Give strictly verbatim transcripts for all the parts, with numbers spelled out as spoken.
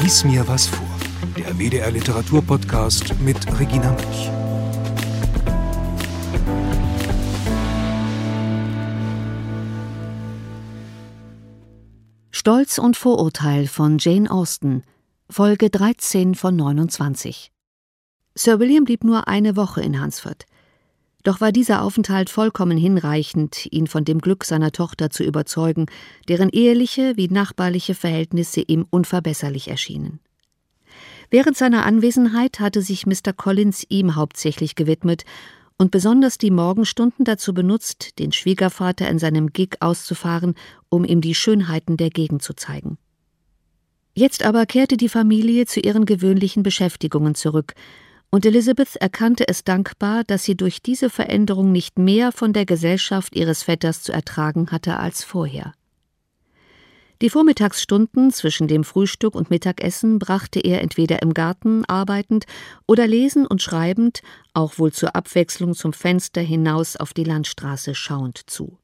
Lies mir was vor, der W D R Literaturpodcast mit Regina Münch. Stolz und Vorurteil von Jane Austen, Folge dreizehn von neunundzwanzig. Sir William blieb nur eine Woche in Hunsford. Doch war dieser Aufenthalt vollkommen hinreichend, ihn von dem Glück seiner Tochter zu überzeugen, deren eheliche wie nachbarliche Verhältnisse ihm unverbesserlich erschienen. Während seiner Anwesenheit hatte sich Mister Collins ihm hauptsächlich gewidmet und besonders die Morgenstunden dazu benutzt, den Schwiegervater in seinem Gig auszufahren, um ihm die Schönheiten der Gegend zu zeigen. Jetzt aber kehrte die Familie zu ihren gewöhnlichen Beschäftigungen zurück, und Elizabeth erkannte es dankbar, dass sie durch diese Veränderung nicht mehr von der Gesellschaft ihres Vetters zu ertragen hatte als vorher. Die Vormittagsstunden zwischen dem Frühstück und Mittagessen brachte er entweder im Garten arbeitend oder lesend und schreibend, auch wohl zur Abwechslung zum Fenster hinaus auf die Landstraße schauend zu.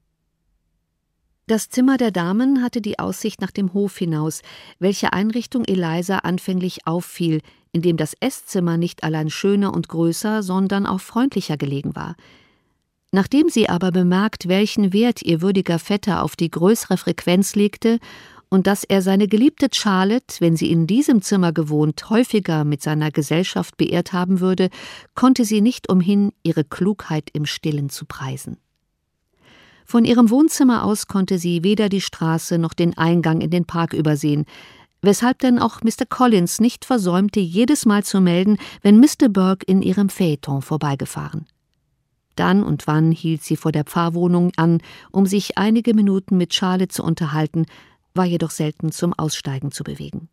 Das Zimmer der Damen hatte die Aussicht nach dem Hof hinaus, welche Einrichtung Eliza anfänglich auffiel, indem das Esszimmer nicht allein schöner und größer, sondern auch freundlicher gelegen war. Nachdem sie aber bemerkt, welchen Wert ihr würdiger Vetter auf die größere Frequenz legte und dass er seine geliebte Charlotte, wenn sie in diesem Zimmer gewohnt, häufiger mit seiner Gesellschaft beehrt haben würde, konnte sie nicht umhin, ihre Klugheit im Stillen zu preisen. Von ihrem Wohnzimmer aus konnte sie weder die Straße noch den Eingang in den Park übersehen, weshalb denn auch Mister Collins nicht versäumte, jedes Mal zu melden, wenn Mister Burke in ihrem Phaeton vorbeigefahren. Dann und wann hielt sie vor der Pfarrwohnung an, um sich einige Minuten mit Charlotte zu unterhalten, war jedoch selten zum Aussteigen zu bewegen.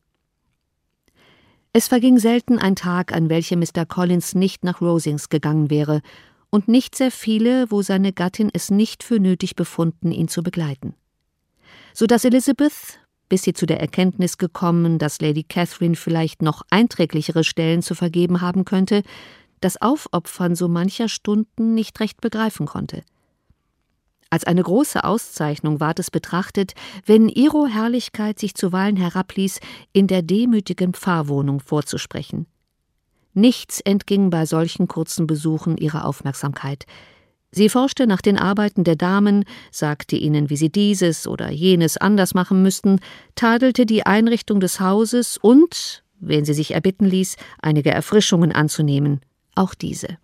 Es verging selten ein Tag, an welchem Mister Collins nicht nach Rosings gegangen wäre, und nicht sehr viele, wo seine Gattin es nicht für nötig befunden, ihn zu begleiten. So dass Elizabeth, bis sie zu der Erkenntnis gekommen, dass Lady Catherine vielleicht noch einträglichere Stellen zu vergeben haben könnte, das Aufopfern so mancher Stunden nicht recht begreifen konnte. Als eine große Auszeichnung ward es betrachtet, wenn ihre Herrlichkeit sich zuweilen herabließ, in der demütigen Pfarrwohnung vorzusprechen. Nichts entging bei solchen kurzen Besuchen ihrer Aufmerksamkeit. Sie forschte nach den Arbeiten der Damen, sagte ihnen, wie sie dieses oder jenes anders machen müssten, tadelte die Einrichtung des Hauses und, wenn sie sich erbitten ließ, einige Erfrischungen anzunehmen, auch diese.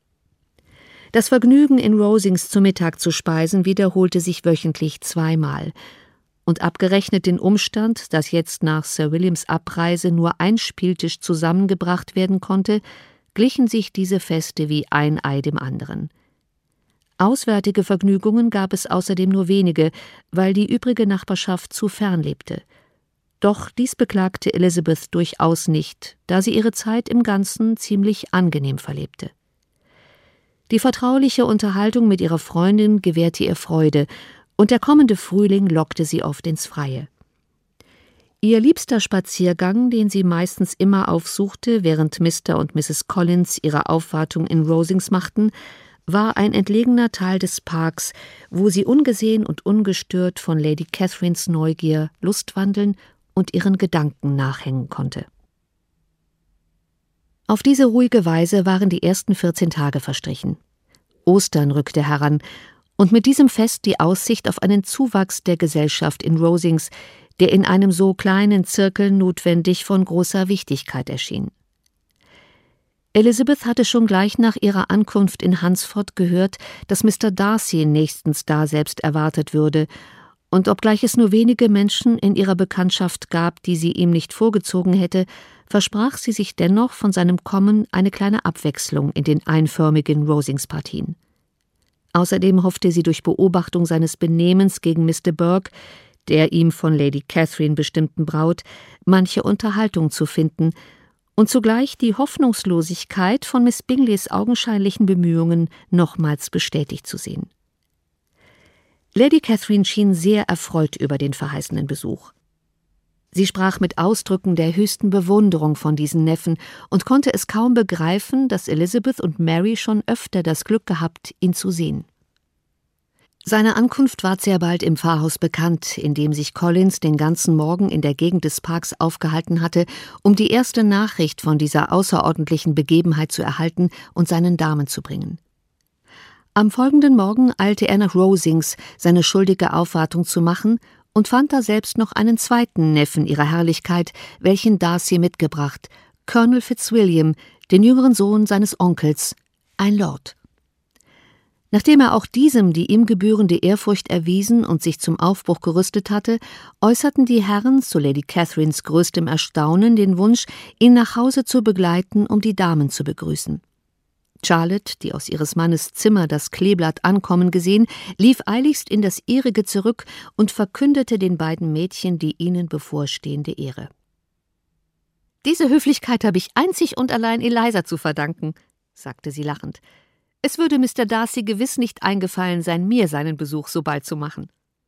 Das Vergnügen, in Rosings zu Mittag zu speisen, wiederholte sich wöchentlich zweimal. Und abgerechnet den Umstand, dass jetzt nach Sir Williams Abreise nur ein Spieltisch zusammengebracht werden konnte, glichen sich diese Feste wie ein Ei dem anderen. Auswärtige Vergnügungen gab es außerdem nur wenige, weil die übrige Nachbarschaft zu fern lebte. Doch dies beklagte Elizabeth durchaus nicht, da sie ihre Zeit im Ganzen ziemlich angenehm verlebte. Die vertrauliche Unterhaltung mit ihrer Freundin gewährte ihr Freude, und der kommende Frühling lockte sie oft ins Freie. Ihr liebster Spaziergang, den sie meistens immer aufsuchte, während Mister und Misses Collins ihre Aufwartung in Rosings machten, war ein entlegener Teil des Parks, wo sie ungesehen und ungestört von Lady Catherines Neugier lustwandeln und ihren Gedanken nachhängen konnte. Auf diese ruhige Weise waren die ersten vierzehn Tage verstrichen. Ostern rückte heran, und mit diesem Fest die Aussicht auf einen Zuwachs der Gesellschaft in Rosings, der in einem so kleinen Zirkel notwendig von großer Wichtigkeit erschien. Elizabeth hatte schon gleich nach ihrer Ankunft in Hunsford gehört, dass Mister Darcy nächstens daselbst erwartet würde, und obgleich es nur wenige Menschen in ihrer Bekanntschaft gab, die sie ihm nicht vorgezogen hätte, versprach sie sich dennoch von seinem Kommen eine kleine Abwechslung in den einförmigen Rosings-Partien. Außerdem hoffte sie durch Beobachtung seines Benehmens gegen Mister Burke, der ihm von Lady Catherine bestimmten Braut, manche Unterhaltung zu finden und zugleich die Hoffnungslosigkeit von Miss Bingleys augenscheinlichen Bemühungen nochmals bestätigt zu sehen. Lady Catherine schien sehr erfreut über den verheißenen Besuch. Sie sprach mit Ausdrücken der höchsten Bewunderung von diesen Neffen und konnte es kaum begreifen, dass Elizabeth und Mary schon öfter das Glück gehabt, ihn zu sehen. Seine Ankunft ward sehr bald im Pfarrhaus bekannt, in dem sich Collins den ganzen Morgen in der Gegend des Parks aufgehalten hatte, um die erste Nachricht von dieser außerordentlichen Begebenheit zu erhalten und seinen Damen zu bringen. Am folgenden Morgen eilte er nach Rosings, seine schuldige Aufwartung zu machen, und fand daselbst noch einen zweiten Neffen ihrer Herrlichkeit, welchen Darcy mitgebracht, Colonel Fitzwilliam, den jüngeren Sohn seines Onkels, ein Lord. Nachdem er auch diesem die ihm gebührende Ehrfurcht erwiesen und sich zum Aufbruch gerüstet hatte, äußerten die Herren zu Lady Catherines größtem Erstaunen den Wunsch, ihn nach Hause zu begleiten, um die Damen zu begrüßen. Charlotte, die aus ihres Mannes Zimmer das Kleeblatt ankommen gesehen, lief eiligst in das ihrige zurück und verkündete den beiden Mädchen die ihnen bevorstehende Ehre. »Diese Höflichkeit habe ich einzig und allein Eliza zu verdanken«, sagte sie lachend. »Es würde Mister Darcy gewiss nicht eingefallen sein, mir seinen Besuch so bald zu machen.«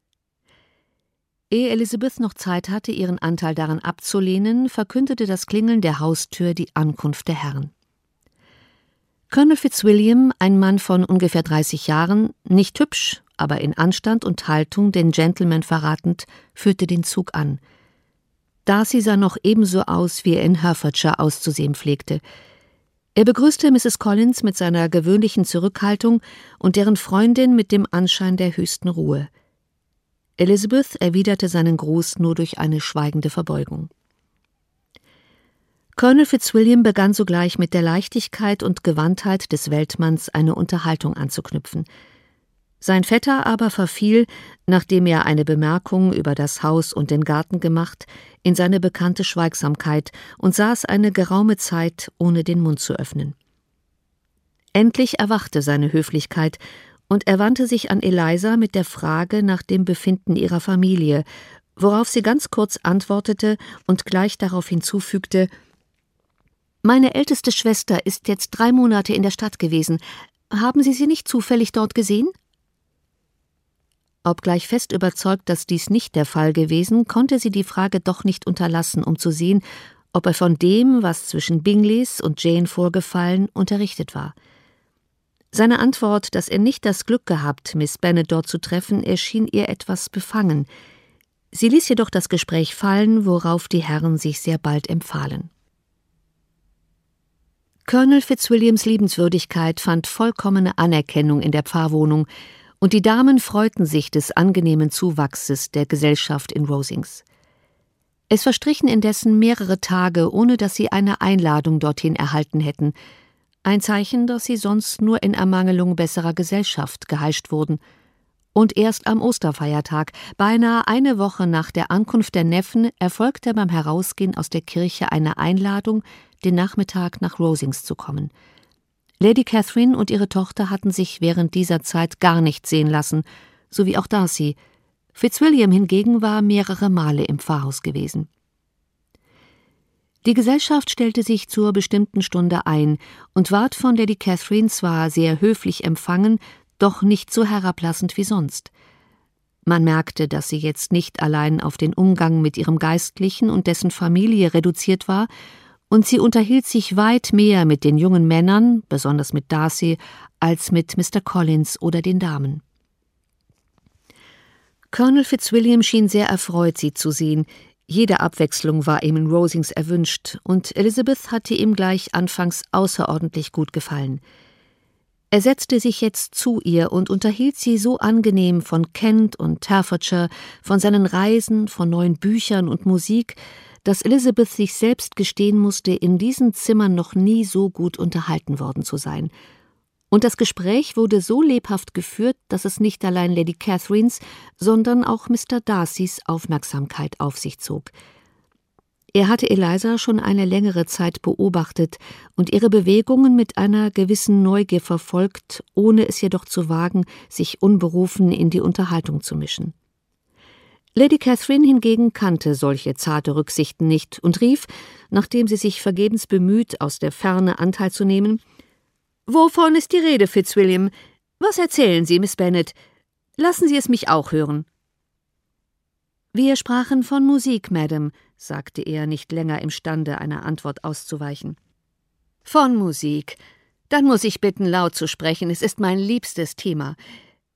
Ehe Elizabeth noch Zeit hatte, ihren Anteil daran abzulehnen, verkündete das Klingeln der Haustür die Ankunft der Herren. Colonel Fitzwilliam, ein Mann von ungefähr dreißig Jahren, nicht hübsch, aber in Anstand und Haltung den Gentleman verratend, führte den Zug an. Darcy sah noch ebenso aus, wie er in Hertfordshire auszusehen pflegte. Er begrüßte Misses Collins mit seiner gewöhnlichen Zurückhaltung und deren Freundin mit dem Anschein der höchsten Ruhe. Elizabeth erwiderte seinen Gruß nur durch eine schweigende Verbeugung. Colonel Fitzwilliam begann sogleich mit der Leichtigkeit und Gewandtheit des Weltmanns eine Unterhaltung anzuknüpfen. Sein Vetter aber verfiel, nachdem er eine Bemerkung über das Haus und den Garten gemacht, in seine bekannte Schweigsamkeit und saß eine geraume Zeit, ohne den Mund zu öffnen. Endlich erwachte seine Höflichkeit, und er wandte sich an Eliza mit der Frage nach dem Befinden ihrer Familie, worauf sie ganz kurz antwortete und gleich darauf hinzufügte: »Meine älteste Schwester ist jetzt drei Monate in der Stadt gewesen. Haben Sie sie nicht zufällig dort gesehen?« Obgleich fest überzeugt, dass dies nicht der Fall gewesen, konnte sie die Frage doch nicht unterlassen, um zu sehen, ob er von dem, was zwischen Bingleys und Jane vorgefallen, unterrichtet war. Seine Antwort, dass er nicht das Glück gehabt, Miss Bennet dort zu treffen, erschien ihr etwas befangen. Sie ließ jedoch das Gespräch fallen, worauf die Herren sich sehr bald empfahlen. Colonel Fitzwilliams Liebenswürdigkeit fand vollkommene Anerkennung in der Pfarrwohnung, und die Damen freuten sich des angenehmen Zuwachses der Gesellschaft in Rosings. Es verstrichen indessen mehrere Tage, ohne dass sie eine Einladung dorthin erhalten hätten, ein Zeichen, dass sie sonst nur in Ermangelung besserer Gesellschaft geheischt wurden. Und erst am Osterfeiertag, beinahe eine Woche nach der Ankunft der Neffen, erfolgte beim Herausgehen aus der Kirche eine Einladung, den Nachmittag nach Rosings zu kommen. Lady Catherine und ihre Tochter hatten sich während dieser Zeit gar nicht sehen lassen, sowie auch Darcy. Fitzwilliam hingegen war mehrere Male im Pfarrhaus gewesen. Die Gesellschaft stellte sich zur bestimmten Stunde ein und ward von Lady Catherine zwar sehr höflich empfangen, doch nicht so herablassend wie sonst. Man merkte, dass sie jetzt nicht allein auf den Umgang mit ihrem Geistlichen und dessen Familie reduziert war, und sie unterhielt sich weit mehr mit den jungen Männern, besonders mit Darcy, als mit Mister Collins oder den Damen. Colonel Fitzwilliam schien sehr erfreut, sie zu sehen. Jede Abwechslung war ihm in Rosings erwünscht, und Elizabeth hatte ihm gleich anfangs außerordentlich gut gefallen. Er setzte sich jetzt zu ihr und unterhielt sie so angenehm von Kent und Hertfordshire, von seinen Reisen, von neuen Büchern und Musik, dass Elizabeth sich selbst gestehen musste, in diesen Zimmern noch nie so gut unterhalten worden zu sein. Und das Gespräch wurde so lebhaft geführt, dass es nicht allein Lady Catherines, sondern auch Mister Darcys Aufmerksamkeit auf sich zog. Er hatte Eliza schon eine längere Zeit beobachtet und ihre Bewegungen mit einer gewissen Neugier verfolgt, ohne es jedoch zu wagen, sich unberufen in die Unterhaltung zu mischen. Lady Catherine hingegen kannte solche zarte Rücksichten nicht und rief, nachdem sie sich vergebens bemüht, aus der Ferne Anteil zu nehmen: »Wovon ist die Rede, Fitzwilliam? Was erzählen Sie, Miss Bennet? Lassen Sie es mich auch hören.« »Wir sprachen von Musik, Madam«, sagte er, nicht länger imstande, einer Antwort auszuweichen. »Von Musik. Dann muss ich bitten, laut zu sprechen. Es ist mein liebstes Thema.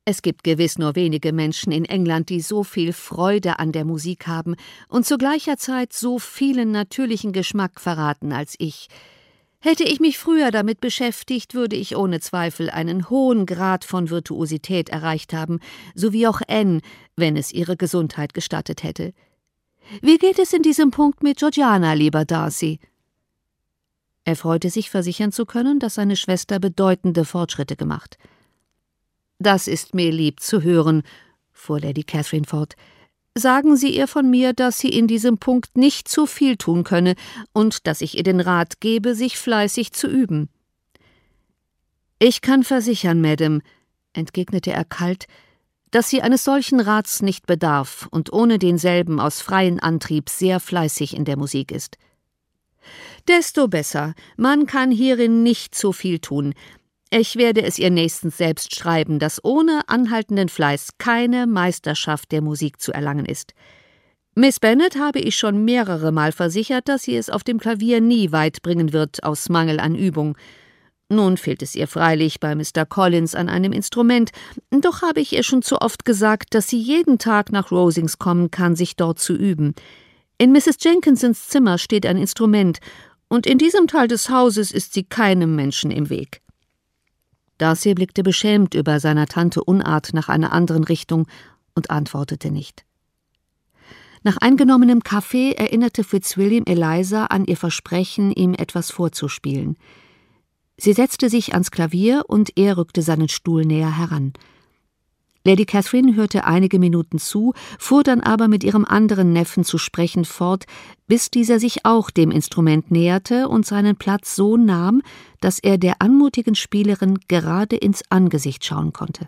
Es gibt gewiss nur wenige Menschen in England, die so viel Freude an der Musik haben und zu gleicher Zeit so vielen natürlichen Geschmack verraten als ich. Hätte ich mich früher damit beschäftigt, würde ich ohne Zweifel einen hohen Grad von Virtuosität erreicht haben, so wie auch Anne, wenn es ihre Gesundheit gestattet hätte. Wie geht es in diesem Punkt mit Georgiana, lieber Darcy?« Er freute sich, versichern zu können, dass seine Schwester bedeutende Fortschritte gemacht. »Das ist mir lieb zu hören«, fuhr Lady Catherine fort. »Sagen Sie ihr von mir, dass sie in diesem Punkt nicht zu viel tun könne und dass ich ihr den Rat gebe, sich fleißig zu üben.« »Ich kann versichern, Madame«, entgegnete er kalt, »dass sie eines solchen Rats nicht bedarf und ohne denselben aus freiem Antrieb sehr fleißig in der Musik ist.« »Desto besser. Man kann hierin nicht zu viel tun. Ich werde es ihr nächstens selbst schreiben, dass ohne anhaltenden Fleiß keine Meisterschaft der Musik zu erlangen ist. Miss Bennet habe ich schon mehrere Mal versichert, dass sie es auf dem Klavier nie weit bringen wird, aus Mangel an Übung. Nun fehlt es ihr freilich bei Mister Collins an einem Instrument, doch habe ich ihr schon zu oft gesagt, dass sie jeden Tag nach Rosings kommen kann, sich dort zu üben. In Misses Jenkinsons Zimmer steht ein Instrument, und in diesem Teil des Hauses ist sie keinem Menschen im Weg.« Darcy blickte beschämt über seiner Tante Unart nach einer anderen Richtung und antwortete nicht. Nach eingenommenem Kaffee erinnerte Fitzwilliam Eliza an ihr Versprechen, ihm etwas vorzuspielen. Sie setzte sich ans Klavier und er rückte seinen Stuhl näher heran. Lady Catherine hörte einige Minuten zu, fuhr dann aber mit ihrem anderen Neffen zu sprechen fort, bis dieser sich auch dem Instrument näherte und seinen Platz so nahm, dass er der anmutigen Spielerin gerade ins Angesicht schauen konnte.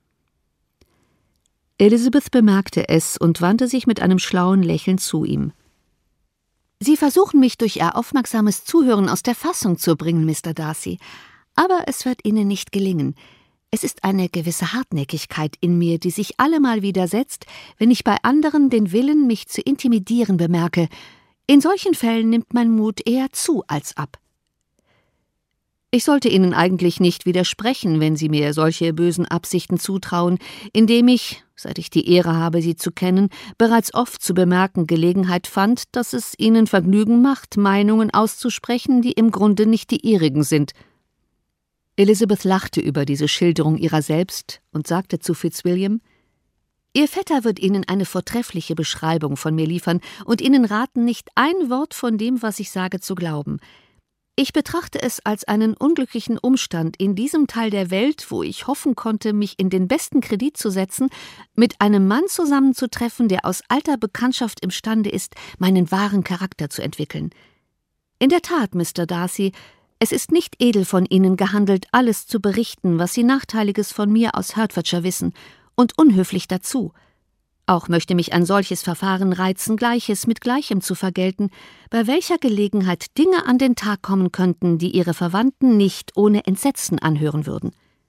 Elizabeth bemerkte es und wandte sich mit einem schlauen Lächeln zu ihm. »Sie versuchen mich durch Ihr aufmerksames Zuhören aus der Fassung zu bringen, Mister Darcy, aber es wird Ihnen nicht gelingen. Es ist eine gewisse Hartnäckigkeit in mir, die sich allemal widersetzt, wenn ich bei anderen den Willen, mich zu intimidieren, bemerke. In solchen Fällen nimmt mein Mut eher zu als ab.« »Ich sollte Ihnen eigentlich nicht widersprechen, wenn Sie mir solche bösen Absichten zutrauen, indem ich, seit ich die Ehre habe, Sie zu kennen, bereits oft zu bemerken Gelegenheit fand, dass es Ihnen Vergnügen macht, Meinungen auszusprechen, die im Grunde nicht die Ihrigen sind.« Elizabeth lachte über diese Schilderung ihrer selbst und sagte zu Fitzwilliam: »Ihr Vetter wird Ihnen eine vortreffliche Beschreibung von mir liefern und Ihnen raten, nicht ein Wort von dem, was ich sage, zu glauben. Ich betrachte es als einen unglücklichen Umstand, in diesem Teil der Welt, wo ich hoffen konnte, mich in den besten Kredit zu setzen, mit einem Mann zusammenzutreffen, der aus alter Bekanntschaft imstande ist, meinen wahren Charakter zu entwickeln. In der Tat, Mister Darcy, es ist nicht edel von Ihnen gehandelt, alles zu berichten, was Sie Nachteiliges von mir aus Hertfordshire wissen, und unhöflich dazu. Auch möchte mich ein solches Verfahren reizen, Gleiches mit Gleichem zu vergelten, bei welcher Gelegenheit Dinge an den Tag kommen könnten, die Ihre Verwandten nicht ohne Entsetzen anhören würden.«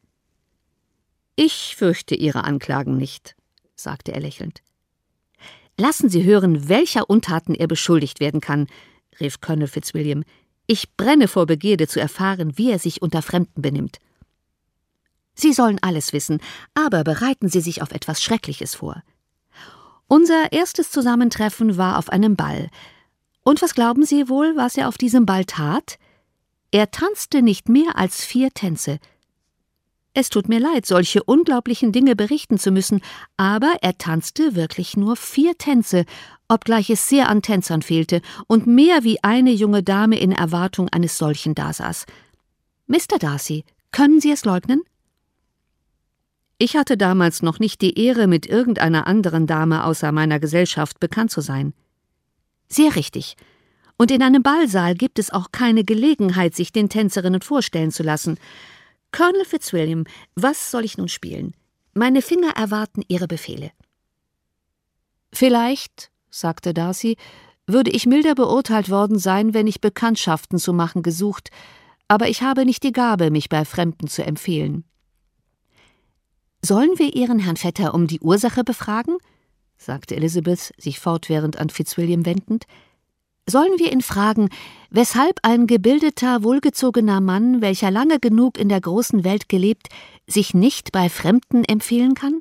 »Ich fürchte Ihre Anklagen nicht«, sagte er lächelnd. »Lassen Sie hören, welcher Untaten er beschuldigt werden kann«, rief Colonel Fitzwilliam. »Ich brenne vor Begierde zu erfahren, wie er sich unter Fremden benimmt.« »Sie sollen alles wissen, aber bereiten Sie sich auf etwas Schreckliches vor. Unser erstes Zusammentreffen war auf einem Ball. Und was glauben Sie wohl, was er auf diesem Ball tat? Er tanzte nicht mehr als vier Tänze. Es tut mir leid, solche unglaublichen Dinge berichten zu müssen, aber er tanzte wirklich nur vier Tänze, obgleich es sehr an Tänzern fehlte und mehr wie eine junge Dame in Erwartung eines solchen dasaß. Mister Darcy, können Sie es leugnen?« »Ich hatte damals noch nicht die Ehre, mit irgendeiner anderen Dame außer meiner Gesellschaft bekannt zu sein.« »Sehr richtig. Und in einem Ballsaal gibt es auch keine Gelegenheit, sich den Tänzerinnen vorstellen zu lassen. Colonel Fitzwilliam, was soll ich nun spielen? Meine Finger erwarten Ihre Befehle.« »Vielleicht«, sagte Darcy, »würde ich milder beurteilt worden sein, wenn ich Bekanntschaften zu machen gesucht, aber ich habe nicht die Gabe, mich bei Fremden zu empfehlen.« »Sollen wir Ihren Herrn Vetter um die Ursache befragen?« sagte Elizabeth, sich fortwährend an Fitzwilliam wendend. »Sollen wir ihn fragen, weshalb ein gebildeter, wohlgezogener Mann, welcher lange genug in der großen Welt gelebt, sich nicht bei Fremden empfehlen kann?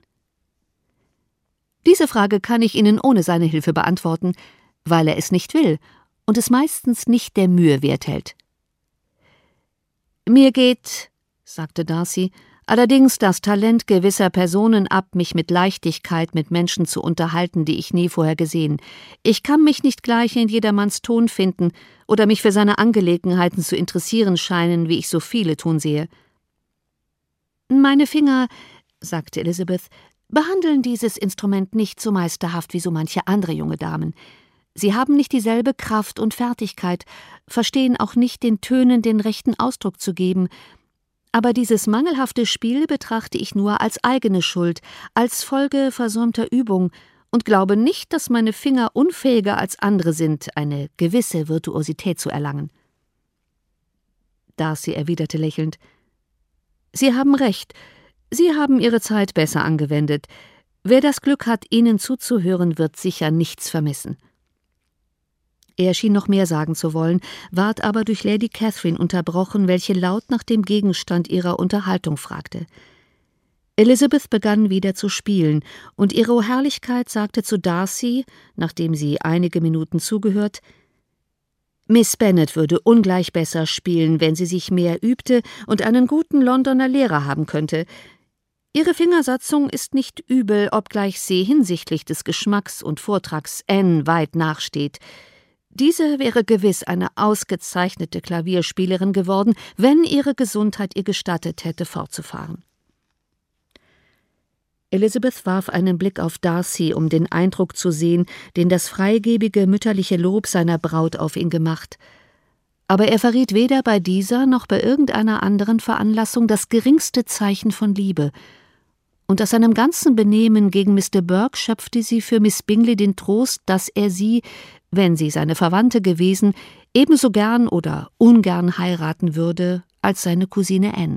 Diese Frage kann ich Ihnen ohne seine Hilfe beantworten, weil er es nicht will und es meistens nicht der Mühe wert hält. »Mir geht«, sagte Darcy, »allerdings das Talent gewisser Personen ab, mich mit Leichtigkeit mit Menschen zu unterhalten, die ich nie vorher gesehen. Ich kann mich nicht gleich in jedermanns Ton finden oder mich für seine Angelegenheiten zu interessieren scheinen, wie ich so viele tun sehe.« »Meine Finger«, sagte Elizabeth, »behandeln dieses Instrument nicht so meisterhaft wie so manche andere junge Damen. Sie haben nicht dieselbe Kraft und Fertigkeit, verstehen auch nicht, den Tönen den rechten Ausdruck zu geben. Aber dieses mangelhafte Spiel betrachte ich nur als eigene Schuld, als Folge versäumter Übung und glaube nicht, dass meine Finger unfähiger als andere sind, eine gewisse Virtuosität zu erlangen.« Darcy erwiderte lächelnd: »Sie haben recht. Sie haben Ihre Zeit besser angewendet. Wer das Glück hat, Ihnen zuzuhören, wird sicher nichts vermissen.« Er schien noch mehr sagen zu wollen, ward aber durch Lady Catherine unterbrochen, welche laut nach dem Gegenstand ihrer Unterhaltung fragte. Elizabeth begann wieder zu spielen, und ihre Herrlichkeit sagte zu Darcy, nachdem sie einige Minuten zugehört: »Miss Bennet würde ungleich besser spielen, wenn sie sich mehr übte und einen guten Londoner Lehrer haben könnte. Ihre Fingersatzung ist nicht übel, obgleich sie hinsichtlich des Geschmacks und Vortrags Anne weit nachsteht. Diese wäre gewiss eine ausgezeichnete Klavierspielerin geworden, wenn ihre Gesundheit ihr gestattet hätte, fortzufahren.« Elizabeth warf einen Blick auf Darcy, um den Eindruck zu sehen, den das freigebige mütterliche Lob seiner Braut auf ihn gemacht. Aber er verriet weder bei dieser noch bei irgendeiner anderen Veranlassung das geringste Zeichen von Liebe, und aus seinem ganzen Benehmen gegen Mister Burke schöpfte sie für Miss Bingley den Trost, dass er sie, wenn sie seine Verwandte gewesen, ebenso gern oder ungern heiraten würde als seine Cousine Anne.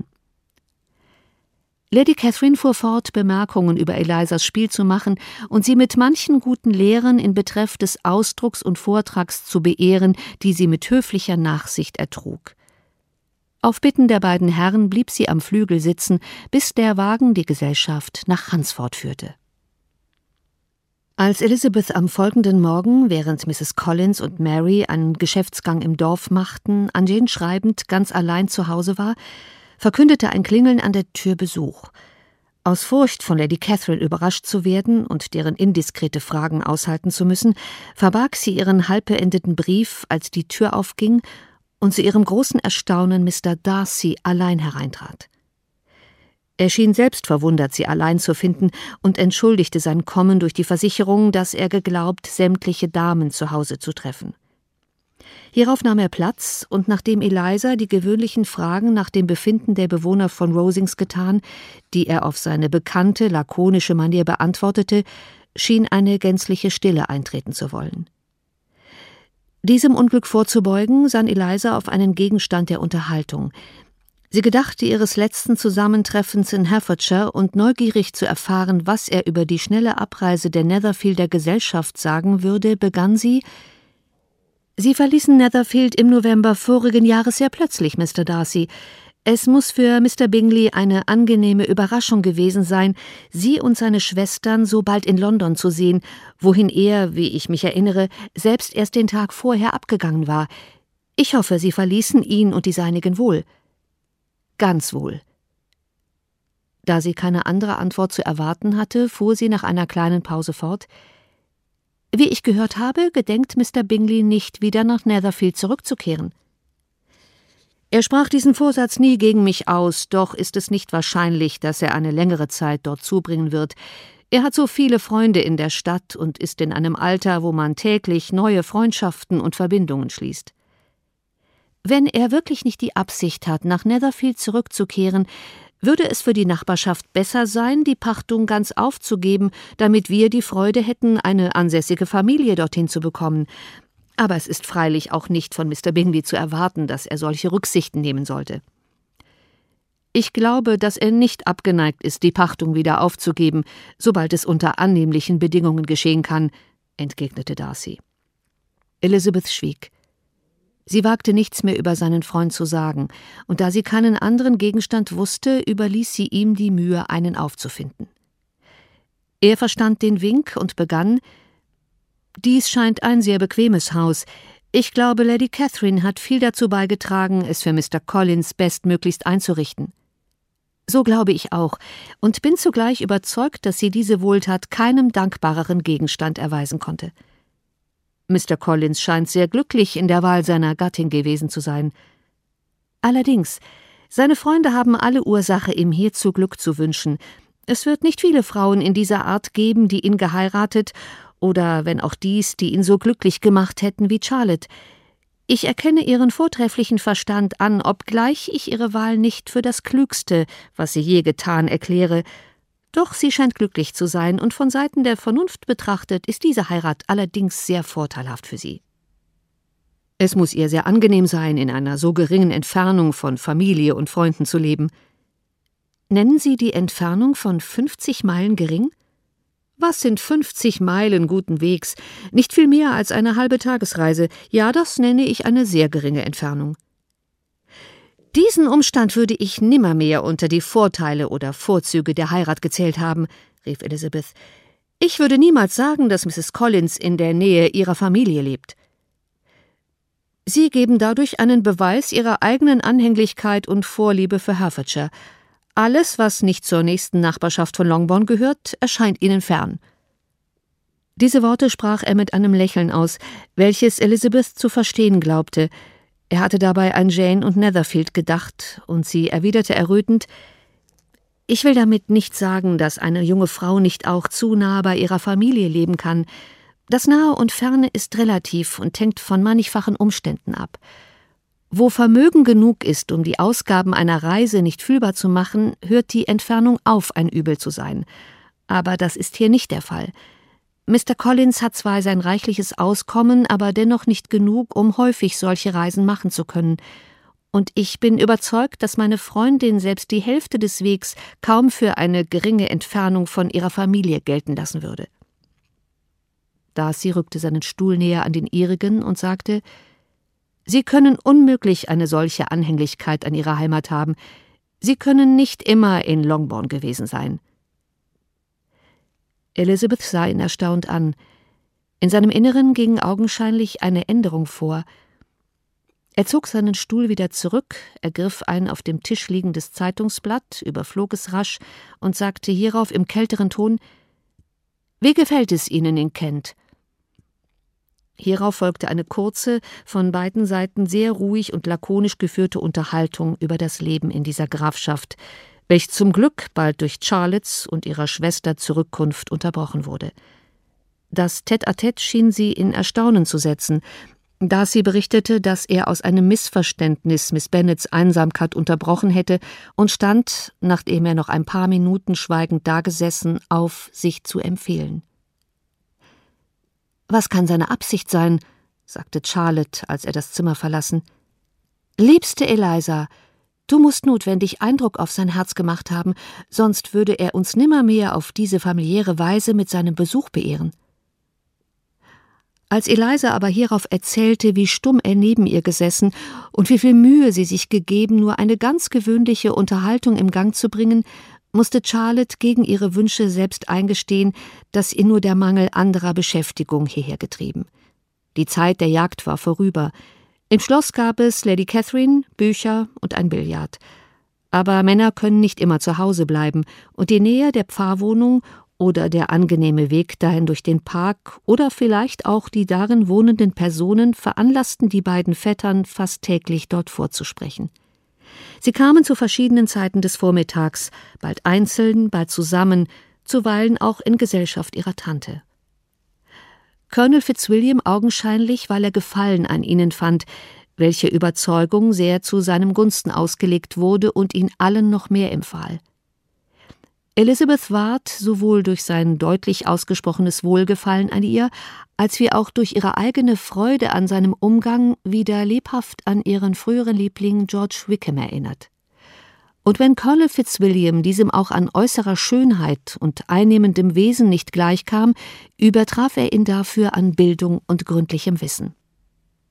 Lady Catherine fuhr fort, Bemerkungen über Elizas Spiel zu machen und sie mit manchen guten Lehren in Betreff des Ausdrucks und Vortrags zu beehren, die sie mit höflicher Nachsicht ertrug. Auf Bitten der beiden Herren blieb sie am Flügel sitzen, bis der Wagen die Gesellschaft nach Hunsford führte. Als Elizabeth am folgenden Morgen, während Misses Collins und Mary einen Geschäftsgang im Dorf machten, an Jane schreibend ganz allein zu Hause war, verkündete ein Klingeln an der Tür Besuch. Aus Furcht, von Lady Catherine überrascht zu werden und deren indiskrete Fragen aushalten zu müssen, verbarg sie ihren halb beendeten Brief, als die Tür aufging und zu ihrem großen Erstaunen Mister Darcy allein hereintrat. Er schien selbst verwundert, sie allein zu finden, und entschuldigte sein Kommen durch die Versicherung, dass er geglaubt, sämtliche Damen zu Hause zu treffen. Hierauf nahm er Platz, und nachdem Eliza die gewöhnlichen Fragen nach dem Befinden der Bewohner von Rosings getan, die er auf seine bekannte, lakonische Manier beantwortete, schien eine gänzliche Stille eintreten zu wollen. Diesem Unglück vorzubeugen, sann Eliza auf einen Gegenstand der Unterhaltung. Sie gedachte ihres letzten Zusammentreffens in Hertfordshire, und neugierig zu erfahren, was er über die schnelle Abreise der Netherfielder Gesellschaft sagen würde, begann sie: »Sie verließen Netherfield im November vorigen Jahres sehr plötzlich, Mister Darcy. Es muss für Mister Bingley eine angenehme Überraschung gewesen sein, Sie und seine Schwestern so bald in London zu sehen, wohin er, wie ich mich erinnere, selbst erst den Tag vorher abgegangen war. Ich hoffe, Sie verließen ihn und die Seinigen wohl.« »Ganz wohl.« Da sie keine andere Antwort zu erwarten hatte, fuhr sie nach einer kleinen Pause fort: »Wie ich gehört habe, gedenkt Mister Bingley nicht wieder nach Netherfield zurückzukehren.« »Er sprach diesen Vorsatz nie gegen mich aus, doch ist es nicht wahrscheinlich, dass er eine längere Zeit dort zubringen wird. Er hat so viele Freunde in der Stadt und ist in einem Alter, wo man täglich neue Freundschaften und Verbindungen schließt. Wenn er wirklich nicht die Absicht hat, nach Netherfield zurückzukehren, würde es für die Nachbarschaft besser sein, die Pachtung ganz aufzugeben, damit wir die Freude hätten, eine ansässige Familie dorthin zu bekommen. Aber es ist freilich auch nicht von Mister Bingley zu erwarten, dass er solche Rücksichten nehmen sollte.« »Ich glaube, dass er nicht abgeneigt ist, die Pachtung wieder aufzugeben, sobald es unter annehmlichen Bedingungen geschehen kann«, entgegnete Darcy. Elizabeth schwieg. Sie wagte nichts mehr über seinen Freund zu sagen, und da sie keinen anderen Gegenstand wusste, überließ sie ihm die Mühe, einen aufzufinden. Er verstand den Wink und begann: »Dies scheint ein sehr bequemes Haus. Ich glaube, Lady Catherine hat viel dazu beigetragen, es für Mister Collins bestmöglichst einzurichten.« »So glaube ich auch, und bin zugleich überzeugt, dass sie diese Wohltat keinem dankbareren Gegenstand erweisen konnte. Mister Collins scheint sehr glücklich in der Wahl seiner Gattin gewesen zu sein. Allerdings, seine Freunde haben alle Ursache, ihm hierzu Glück zu wünschen. Es wird nicht viele Frauen in dieser Art geben, die ihn geheiratet, oder, wenn auch dies, die ihn so glücklich gemacht hätten wie Charlotte. Ich erkenne ihren vortrefflichen Verstand an, obgleich ich ihre Wahl nicht für das Klügste, was sie je getan, erkläre. Doch sie scheint glücklich zu sein, und von Seiten der Vernunft betrachtet ist diese Heirat allerdings sehr vorteilhaft für sie. Es muss ihr sehr angenehm sein, in einer so geringen Entfernung von Familie und Freunden zu leben. Nennen Sie die Entfernung von fünfzig Meilen gering? Was sind fünfzig Meilen guten Wegs? Nicht viel mehr als eine halbe Tagesreise. Ja, das nenne ich eine sehr geringe Entfernung. »Diesen Umstand würde ich nimmermehr unter die Vorteile oder Vorzüge der Heirat gezählt haben«, rief Elizabeth. »Ich würde niemals sagen, dass Misses Collins in der Nähe ihrer Familie lebt. Sie geben dadurch einen Beweis ihrer eigenen Anhänglichkeit und Vorliebe für Hertfordshire. Alles, was nicht zur nächsten Nachbarschaft von Longbourn gehört, erscheint ihnen fern.« Diese Worte sprach er mit einem Lächeln aus, welches Elizabeth zu verstehen glaubte. Er hatte dabei an Jane und Netherfield gedacht, und sie erwiderte errötend: »Ich will damit nicht sagen, dass eine junge Frau nicht auch zu nah bei ihrer Familie leben kann. Das Nahe und Ferne ist relativ und hängt von mannigfachen Umständen ab. Wo Vermögen genug ist, um die Ausgaben einer Reise nicht fühlbar zu machen, hört die Entfernung auf, ein Übel zu sein. Aber das ist hier nicht der Fall. Mister Collins hat zwar sein reichliches Auskommen, aber dennoch nicht genug, um häufig solche Reisen machen zu können. Und ich bin überzeugt, dass meine Freundin selbst die Hälfte des Wegs kaum für eine geringe Entfernung von ihrer Familie gelten lassen würde.« Darcy rückte seinen Stuhl näher an den ihrigen und sagte: »Sie können unmöglich eine solche Anhänglichkeit an Ihre Heimat haben. Sie können nicht immer in Longbourn gewesen sein.« Elizabeth sah ihn erstaunt an. In seinem Inneren ging augenscheinlich eine Änderung vor. Er zog seinen Stuhl wieder zurück, ergriff ein auf dem Tisch liegendes Zeitungsblatt, überflog es rasch und sagte hierauf im kälteren Ton: »Wie gefällt es Ihnen in Kent?« Hierauf folgte eine kurze, von beiden Seiten sehr ruhig und lakonisch geführte Unterhaltung über das Leben in dieser Grafschaft, welch zum Glück bald durch Charlottes und ihrer Schwester Zurückkunft unterbrochen wurde. Das Tête-à-Tête schien sie in Erstaunen zu setzen, da sie berichtete, dass er aus einem Missverständnis Miss Bennets Einsamkeit unterbrochen hätte und stand, nachdem er noch ein paar Minuten schweigend dagesessen, auf, sich zu empfehlen. »Was kann seine Absicht sein?« sagte Charlotte, als er das Zimmer verlassen. »Liebste Eliza, du musst notwendig Eindruck auf sein Herz gemacht haben, sonst würde er uns nimmermehr auf diese familiäre Weise mit seinem Besuch beehren.« Als Eliza aber hierauf erzählte, wie stumm er neben ihr gesessen und wie viel Mühe sie sich gegeben, nur eine ganz gewöhnliche Unterhaltung im Gang zu bringen, musste Charlotte gegen ihre Wünsche selbst eingestehen, dass ihr nur der Mangel anderer Beschäftigung hierher getrieben. Die Zeit der Jagd war vorüber. Im Schloss gab es Lady Catherine, Bücher und ein Billard. Aber Männer können nicht immer zu Hause bleiben, und die Nähe der Pfarrwohnung oder der angenehme Weg dahin durch den Park oder vielleicht auch die darin wohnenden Personen veranlassten die beiden Vettern, fast täglich dort vorzusprechen. Sie kamen zu verschiedenen Zeiten des Vormittags, bald einzeln, bald zusammen, zuweilen auch in Gesellschaft ihrer Tante. Colonel Fitzwilliam augenscheinlich, weil er Gefallen an ihnen fand, welche Überzeugung sehr zu seinem Gunsten ausgelegt wurde und ihn allen noch mehr empfahl. Elizabeth ward sowohl durch sein deutlich ausgesprochenes Wohlgefallen an ihr, als wie auch durch ihre eigene Freude an seinem Umgang wieder lebhaft an ihren früheren Liebling George Wickham erinnert. Und wenn Colonel Fitzwilliam diesem auch an äußerer Schönheit und einnehmendem Wesen nicht gleichkam, übertraf er ihn dafür an Bildung und gründlichem Wissen.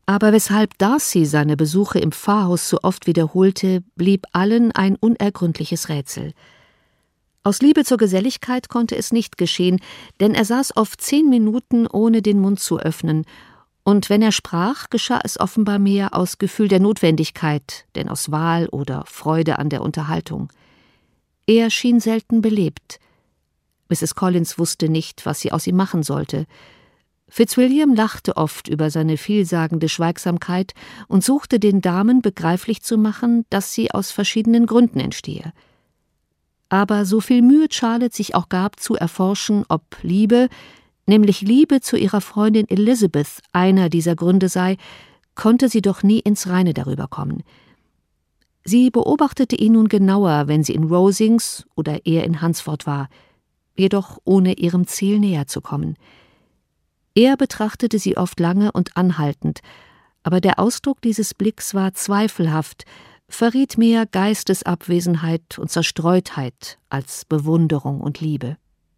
Aber weshalb Darcy seine Besuche im Pfarrhaus so oft wiederholte, blieb allen ein unergründliches Rätsel. Aus Liebe zur Geselligkeit konnte es nicht geschehen, denn er saß oft zehn Minuten, ohne den Mund zu öffnen, und wenn er sprach, geschah es offenbar mehr aus Gefühl der Notwendigkeit, denn aus Wahl oder Freude an der Unterhaltung. Er schien selten belebt. Misses Collins wusste nicht, was sie aus ihm machen sollte. Fitzwilliam lachte oft über seine vielsagende Schweigsamkeit und suchte den Damen begreiflich zu machen, dass sie aus verschiedenen Gründen entstehe. Aber so viel Mühe Charlotte sich auch gab, zu erforschen, ob Liebe, nämlich Liebe zu ihrer Freundin Elizabeth, einer dieser Gründe sei, konnte sie doch nie ins Reine darüber kommen. Sie beobachtete ihn nun genauer, wenn sie in Rosings oder er in Hunsford war, jedoch ohne ihrem Ziel näher zu kommen. Er betrachtete sie oft lange und anhaltend, aber der Ausdruck dieses Blicks war zweifelhaft, verriet mehr Geistesabwesenheit und Zerstreutheit als Bewunderung und Liebe.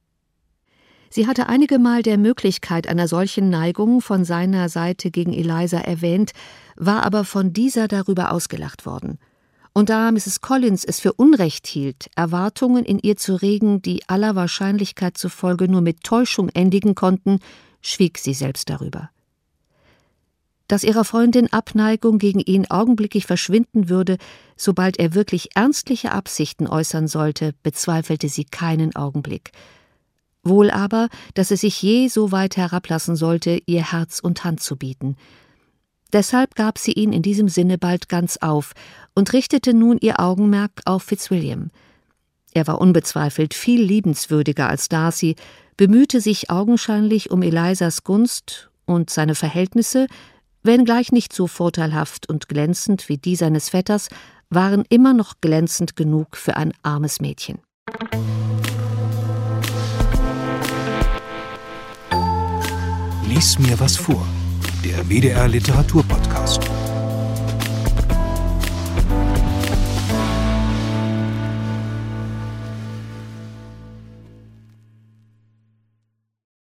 Sie hatte einige Mal der Möglichkeit einer solchen Neigung von seiner Seite gegen Eliza erwähnt, war aber von dieser darüber ausgelacht worden. Und da Misses Collins es für Unrecht hielt, Erwartungen in ihr zu regen, die aller Wahrscheinlichkeit zufolge nur mit Täuschung endigen konnten, schwieg sie selbst darüber. Dass ihrer Freundin Abneigung gegen ihn augenblicklich verschwinden würde, sobald er wirklich ernstliche Absichten äußern sollte, bezweifelte sie keinen Augenblick. Wohl aber, dass es sich je so weit herablassen sollte, ihr Herz und Hand zu bieten. Deshalb gab sie ihn in diesem Sinne bald ganz auf und richtete nun ihr Augenmerk auf Fitzwilliam. Er war unbezweifelt viel liebenswürdiger als Darcy, bemühte sich augenscheinlich um Elizas Gunst und seine Verhältnisse, wenngleich nicht so vorteilhaft und glänzend wie die seines Vetters, waren immer noch glänzend genug für ein armes Mädchen. Lies mir was vor, der W D R Literaturpodcast.